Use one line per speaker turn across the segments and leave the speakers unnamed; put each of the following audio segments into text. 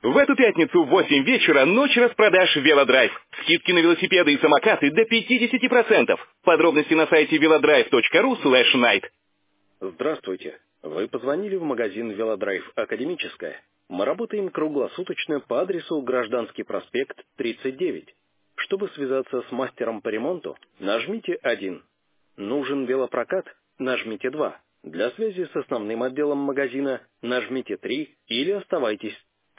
В эту пятницу в 8 вечера ночь распродаж «Велодрайв». Скидки на велосипеды и самокаты до 50%. Подробности на сайте velodrive.ru/night.
Здравствуйте. Вы позвонили в магазин «Велодрайв Академическая». Мы работаем круглосуточно по адресу Гражданский проспект, 39. Чтобы связаться с мастером по ремонту, нажмите 1. Нужен велопрокат? Нажмите 2. Для связи с основным отделом магазина нажмите 3 или оставайтесь.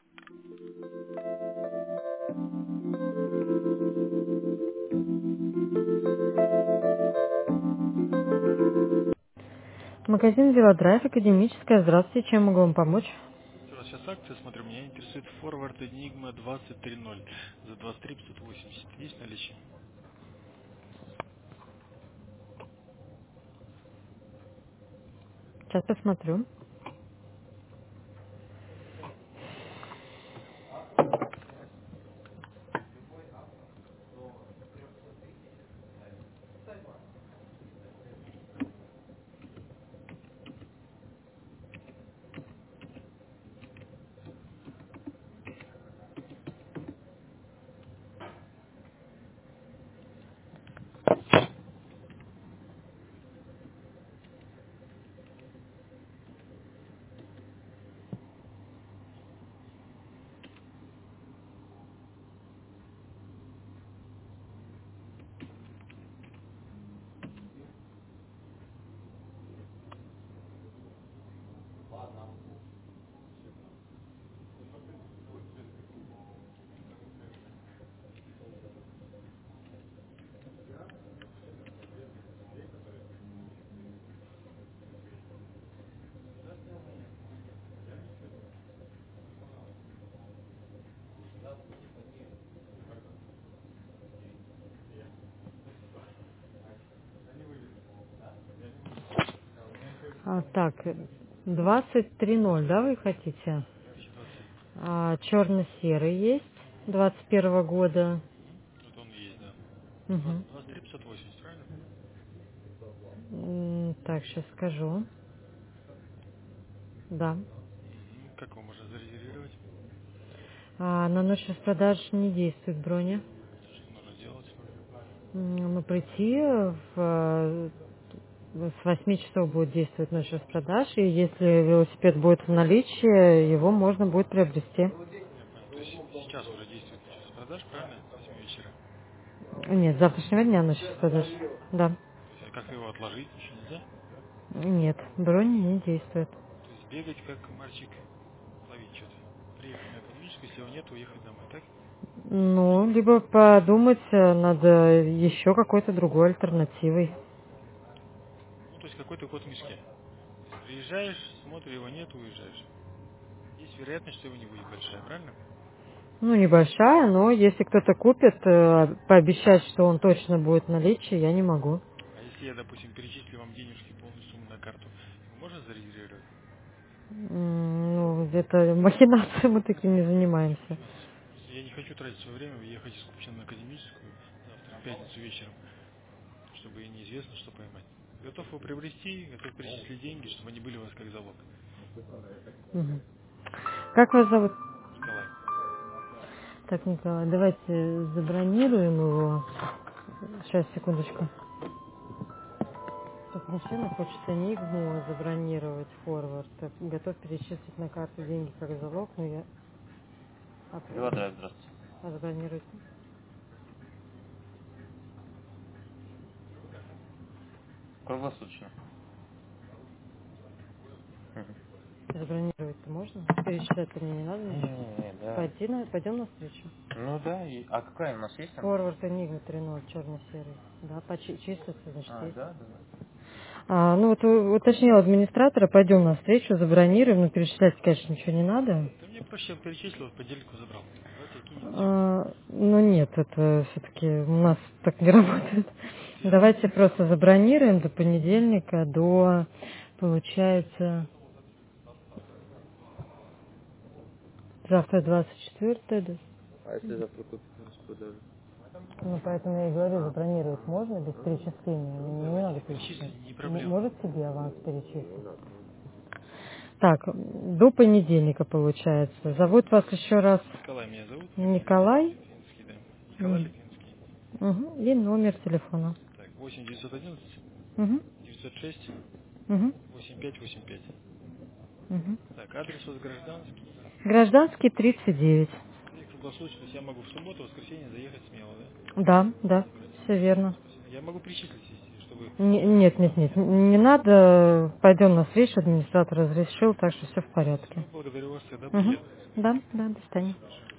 Магазин «Велодрайв», академическая. Здравствуйте, чем могу вам помочь?
Сейчас акция, смотрю, меня интересует форвард Enigma 20.3.0 за 23 580. Есть наличие?
Сейчас посмотрю. Так, 23.0, да, вы хотите?
2021.
Черно-серый есть, 21 года.
Вот он есть, да.
Угу.
23 580, правильно?
Так, сейчас скажу. Да.
Как его можно зарезервировать?
На ночь распродаж не действует броня.
Что нужно делать?
Прийти с 8 часов будет действовать ночь распродаж, и если велосипед будет в наличии, его можно будет приобрести.
Я понял. То есть сейчас уже действует ночь распродаж, правильно? С 8 вечера.
Нет, с завтрашнего дня ночь распродаж. Да.
То есть, а как его отложить? Еще нельзя?
Нет, бронь не действует.
То есть бегать как мальчик, ловить что-то. Приехать на академическую, если его нет, уехать домой, так?
Ну, либо подумать над еще какой-то другой альтернативой.
Ну, то есть какой-то кот в мешке. То есть приезжаешь, смотришь, его нет, уезжаешь. Есть вероятность, что его не будет большая, правильно?
Ну, небольшая, но если кто-то купит, пообещать, что он точно будет в наличии, я не могу.
А если я, допустим, перечислю вам денежки, полную сумму на карту, его можно зарегистрировать?
Ну, это махинации, мы таким не занимаемся.
Просто я не хочу тратить свое время, ехать из Купчино на академическую завтра, в пятницу вечером, чтобы и неизвестно, что поймать. Готов его приобрести, готов перечислить деньги, чтобы они были у вас как залог.
Мгм. Как вас зовут?
Николай.
Так, Николай, давайте забронируем его. Сейчас, секундочку. Тут мужчина хочет Энигму забронировать форвард. Так, готов перечислить на карту деньги как залог, но я...
Велодрайв, здравствуйте.
Забронируйте.
Круглосуточно.
Забронировать-то можно? Перечислять-то мне не надо ничего?
Не, да.
Пойдем на встречу.
Ну да, а какая у нас есть там?
Форвард Энигма 3.0, черно-серый. Да, числится, значит, есть.
Да, да.
Ну вот уточнил администратора, пойдем на встречу, забронируем, но перечислять, конечно, ничего не надо.
Да мне проще, я перечислил, подельку забрал. Давайте кинем все.
Ну нет, это все-таки у нас так не работает.
Ясно.
Давайте просто забронируем до понедельника, до, получается, завтра 24, да?
А если завтра купить на распродажу?
Ну, поэтому я и говорю, забронировать можно без перечисления, не
Давайте
надо
перечислите,
перечислять.
не проблема.
Может себе аванс перечислить. Так, до понедельника получается. Зовут вас еще раз
Николай меня зовут.
Николай.
Литвинский, да. Николай Литвинский.
Угу. И номер телефона.
Так, 8 911
Угу.
906
Угу.
8585.
Угу.
Так, адрес у вас гражданский.
Гражданский 39.
И круглосуточно, то есть я могу в субботу, воскресенье заехать смело, да?
Да, все верно.
Спасибо. Я могу причислить, если, чтобы...
Нет, не надо. Пойдем на встречу, администратор разрешил, так что все в порядке.
Все, благодарю вас, тогда
Угу.
приеду.
Да, до свидания.
Спасибо большое.